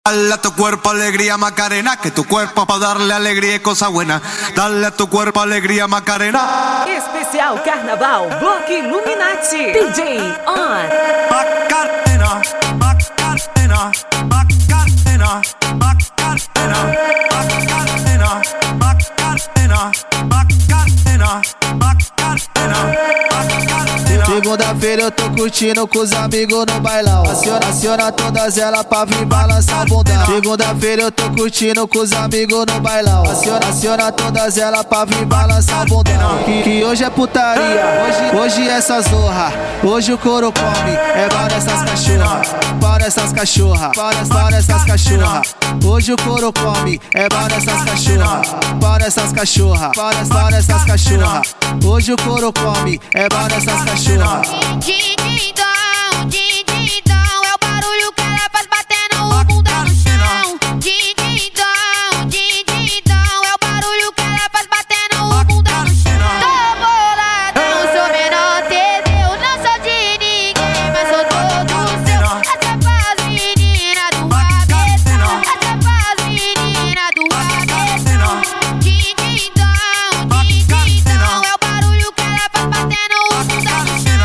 Dale a tu cuerpo alegría Macarena, que tu cuerpo para darle alegría y cosa buena. Dale a tu cuerpo alegría Macarena. Especial Carnaval, Bloco Illuminati, DJ On. Macarena, Macarena, Macarena, Macarena, Macarena, Macarena, Macarena, Macarena. Segunda-feira eu tô curtindo com os amigos no bailão. Aciona todas elas pra vir balançar o bundão. Segunda-feira eu tô curtindo com os amigos no bailão. Aciona todas elas pra vir balançar o bundão. Que hoje é putaria, hoje é essa zorra. Hoje o couro come, é pau nessas cachorras. Pau nessas cachorras, pau nessas cachorras. Hoje o couro come, é pau nessas cachorras. Pau nessas cachorras, pau nessas cachorras. Hoje o couro come, é pau nessas cachorras. Dindindom, dindindom, é o barulho que ela faz batendo o bundão no chão. Dindindom, dindindom, é o barulho que ela faz batendo o bundão no chão. Tô boladão, sou menor Teseu, não sou de ninguém, mas sou todo seu. Essa é pras meninas do cabeção, essa é pras meninas do cabeção. Dindindom, dindindom, é o barulho que ela faz batendo o bundão no chão.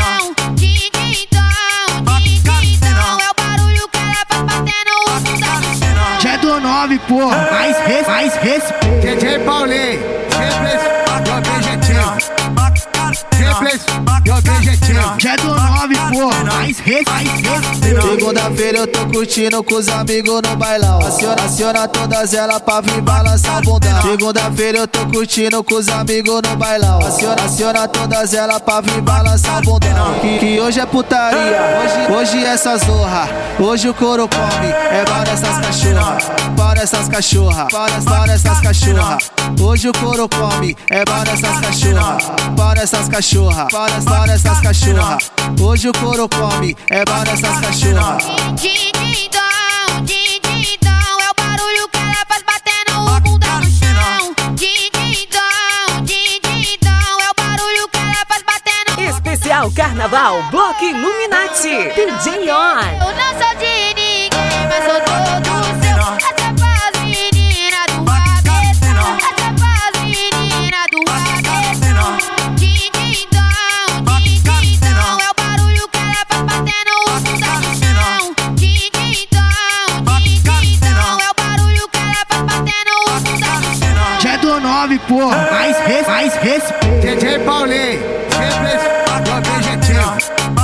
Já do 9, porra, mais respeito. DJ Paulinho, simples, objetivo. Simples, objetivo. Já do 9, porra, mais respeito. Segunda-feira eu tô curtindo com os amigos no bailão. Aciona todas elas pra vir balançar o bundão. Segunda-feira eu tô curtindo com os amigos no bailão. Aciona todas elas pra vir balançar o bundão. Que hoje é putaria, hoje é essa zorra. Hoje o couro come, é pau nessas cachorras. Pau nessas cachorras, pau nessas cachorras. Hoje o couro come, é pau nessas cachorras. Pau nessas cachorras, pau nessas cachorras. Hoje o couro come, é pau nessas cachorras. Dindindom, dindindom, é o barulho que ela faz batendo o bundão no chão. Dindindom, dindindom, é o barulho que ela faz batendo. Especial Carnaval, Bloco Illuminati, DJ On. Eu não sou de ninguém, mas sou todo seu. Essa é pras meninas do cabeção, essa é pras meninas do cabeção. Dindindom, dindindom, é o barulho que ela faz batendo o bundão no chão. Dindindom, dindindom, é o barulho que ela faz batendo o bundão no chão. Já do 9, porra, mais respeito. DJ Paulinho, simples, objetivo.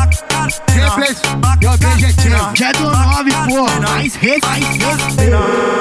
Simples, objetivo. Já do 9, porra, mais respeito.